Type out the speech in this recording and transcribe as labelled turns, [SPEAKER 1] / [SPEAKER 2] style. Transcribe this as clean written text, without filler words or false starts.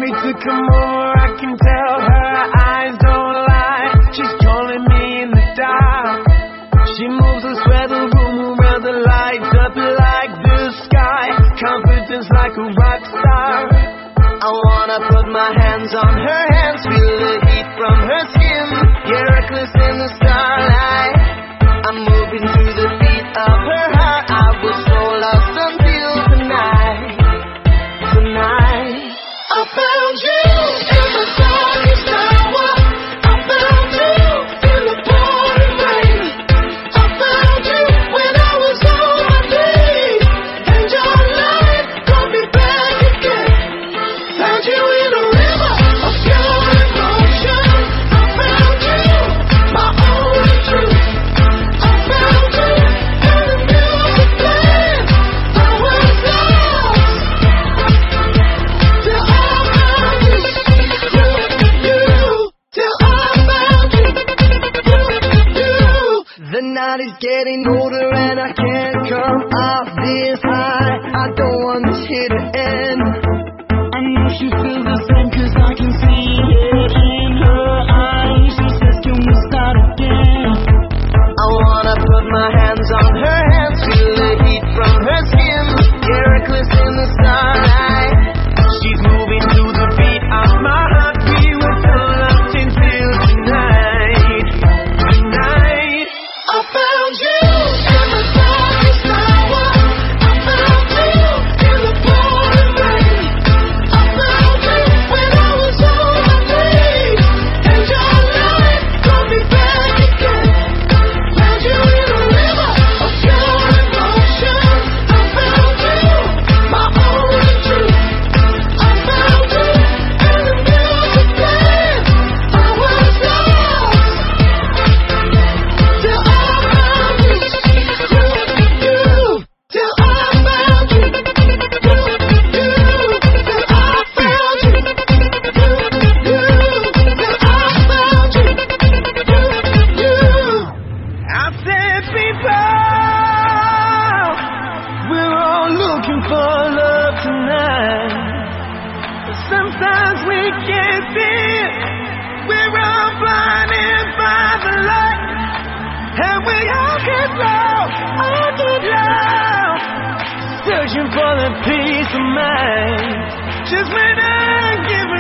[SPEAKER 1] we could come over, I can tell her eyes don't lie. She's calling me in the dark. She moves and swear the room around the lights up like the sky. Confidence like a rock star.
[SPEAKER 2] I wanna put my hands on her hands, feel the heat from her skin. Yeah, reckless in the starlight. I'm moving to the beat of her heart. I was so lost until tonight. Tonight I found you in the darkest hour. I found you in the pouring rain. I found you when I was on my knees, and your light brought me back again. Found you in a river of pure emotion. I found you, my only truth. I found you in the music playing. I was lost till I found you. Till I found you. The night is getting older and I can't come off this high. I don't want this here to end.
[SPEAKER 1] I know she feels the same, 'cause I can see it in her eyes. She says, can we start again?
[SPEAKER 2] I wanna put my hands on her hands, feel the heat from her skin. Yeah, reckless in the starlight.
[SPEAKER 1] She's moving to the beat of my heart. We were so lost until tonight. Tonight
[SPEAKER 2] I found you in the darkest hour. I found you in the pouring rain. I found you when I was on my knees, and your light brought me back again. Found you in a river of pure emotion. I found you, my only truth. I found you in the music playing. I was lost till I found you. Till I found you. Till I found you. Till I found you.
[SPEAKER 1] I said, people, we're all looking for love tonight. But sometimes we can't see it. We're all blinded by the light, and we all get lost, searching for the peace of mind. Just when I give it